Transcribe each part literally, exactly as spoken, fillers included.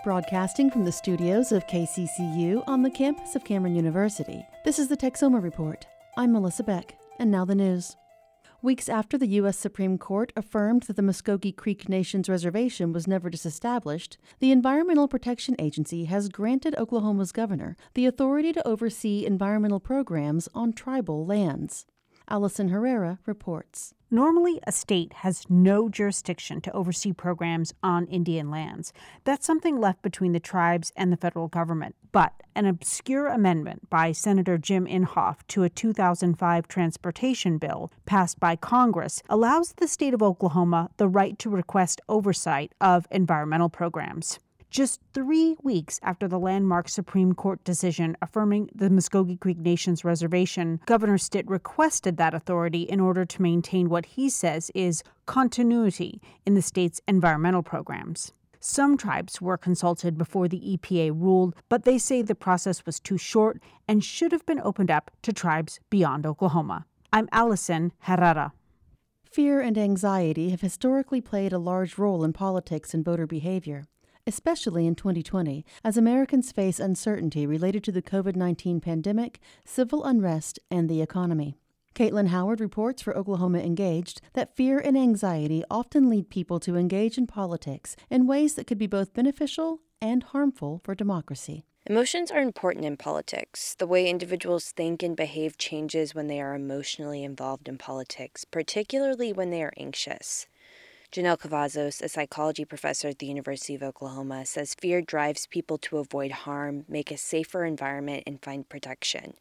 Broadcasting from the studios of K C C U on the campus of Cameron University, this is the Texoma Report. I'm Melissa Beck, and now the news. Weeks after the U S Supreme Court affirmed that the Muskogee Creek Nation's reservation was never disestablished, the Environmental Protection Agency has granted Oklahoma's governor the authority to oversee environmental programs on tribal lands. Allison Herrera reports. Normally, a state has no jurisdiction to oversee programs on Indian lands. That's something left between the tribes and the federal government. But an obscure amendment by Senator Jim Inhofe to a two thousand five transportation bill passed by Congress allows the state of Oklahoma the right to request oversight of environmental programs. Just three weeks after the landmark Supreme Court decision affirming the Muskogee Creek Nation's reservation, Governor Stitt requested that authority in order to maintain what he says is continuity in the state's environmental programs. Some tribes were consulted before the E P A ruled, but they say the process was too short and should have been opened up to tribes beyond Oklahoma. I'm Allison Herrera. Fear and anxiety have historically played a large role in politics and voter behavior, especially in twenty twenty, as Americans face uncertainty related to the covid nineteen pandemic, civil unrest, and the economy. Caitlin Howard reports for Oklahoma Engaged that fear and anxiety often lead people to engage in politics in ways that could be both beneficial and harmful for democracy. Emotions are important in politics. The way individuals think and behave changes when they are emotionally involved in politics, particularly when they are anxious. Janelle Cavazos, a psychology professor at the University of Oklahoma, says fear drives people to avoid harm, make a safer environment, and find protection.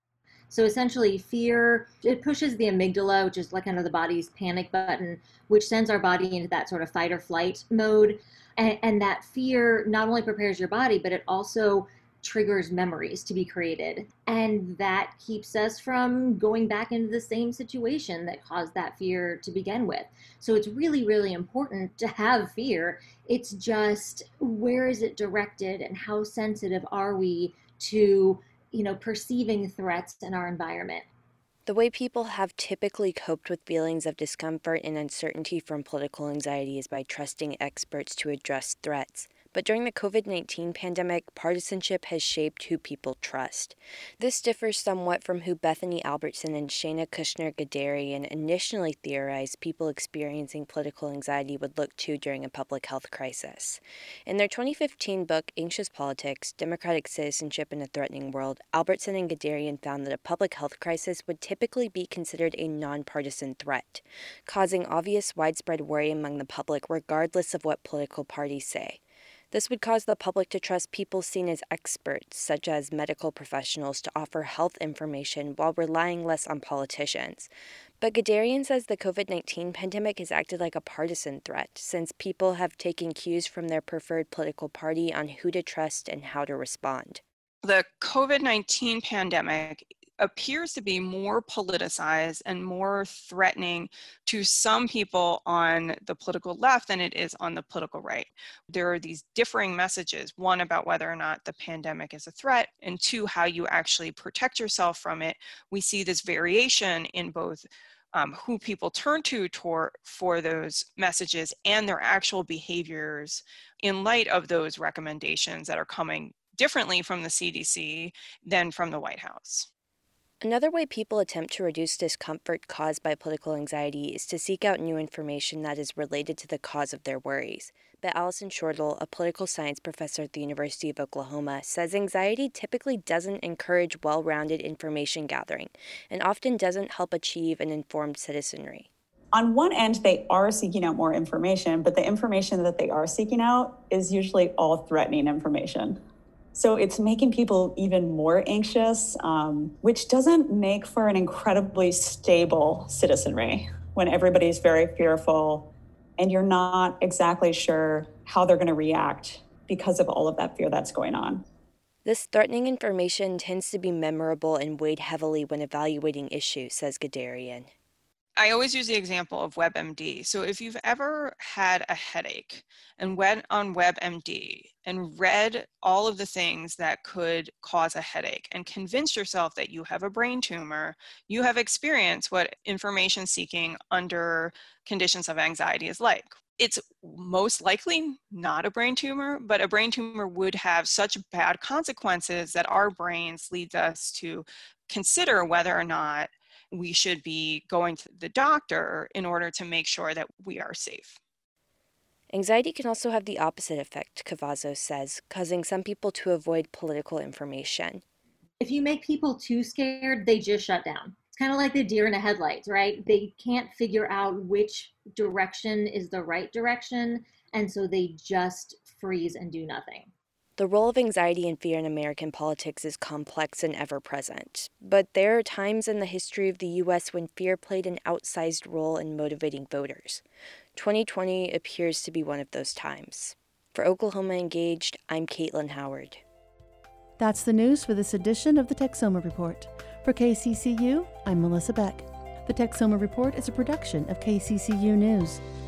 So essentially, fear, it pushes the amygdala, which is like kind of the body's panic button, which sends our body into that sort of fight or flight mode. And, and that fear not only prepares your body, but it also triggers memories to be created. And that keeps us from going back into the same situation that caused that fear to begin with. So it's really, really important to have fear. It's just, where is it directed and how sensitive are we to, you know, perceiving threats in our environment? The way people have typically coped with feelings of discomfort and uncertainty from political anxiety is by trusting experts to address threats. But during the covid nineteen pandemic, partisanship has shaped who people trust. This differs somewhat from who Bethany Albertson and Shayna Kushner-Gadarian initially theorized people experiencing political anxiety would look to during a public health crisis. In their twenty fifteen book, Anxious Politics, Democratic Citizenship in a Threatening World, Albertson and Gadarian found that a public health crisis would typically be considered a nonpartisan threat, causing obvious widespread worry among the public regardless of what political parties say. This would cause the public to trust people seen as experts, such as medical professionals, to offer health information while relying less on politicians. But Gadarian says the covid nineteen pandemic has acted like a partisan threat, since people have taken cues from their preferred political party on who to trust and how to respond. The covid nineteen pandemic appears to be more politicized and more threatening to some people on the political left than it is on the political right. There are these differing messages, one about whether or not the pandemic is a threat, and two, how you actually protect yourself from it. We see this variation in both um, who people turn to tor- for those messages and their actual behaviors in light of those recommendations that are coming differently from the C D C than from the White House. Another way people attempt to reduce discomfort caused by political anxiety is to seek out new information that is related to the cause of their worries. But Allison Shortle, a political science professor at the University of Oklahoma, says anxiety typically doesn't encourage well-rounded information gathering and often doesn't help achieve an informed citizenry. On one end, they are seeking out more information, but the information that they are seeking out is usually all threatening information. So it's making people even more anxious, um, which doesn't make for an incredibly stable citizenry when everybody's very fearful and you're not exactly sure how they're going to react because of all of that fear that's going on. This threatening information tends to be memorable and weighed heavily when evaluating issues, says Gadarian. I always use the example of WebMD. So if you've ever had a headache and went on WebMD and read all of the things that could cause a headache and convinced yourself that you have a brain tumor, you have experienced what information seeking under conditions of anxiety is like. It's most likely not a brain tumor, but a brain tumor would have such bad consequences that our brains leads us to consider whether or not we should be going to the doctor in order to make sure that we are safe. Anxiety can also have the opposite effect, Cavazos says, causing some people to avoid political information. If you make people too scared, they just shut down. It's kind of like the deer in the headlights, right? They can't figure out which direction is the right direction, and so they just freeze and do nothing. The role of anxiety and fear in American politics is complex and ever-present, but there are times in the history of the U S when fear played an outsized role in motivating voters. twenty twenty appears to be one of those times. For Oklahoma Engaged, I'm Caitlin Howard. That's the news for this edition of the Texoma Report. For K C C U, I'm Melissa Beck. The Texoma Report is a production of K C C U News.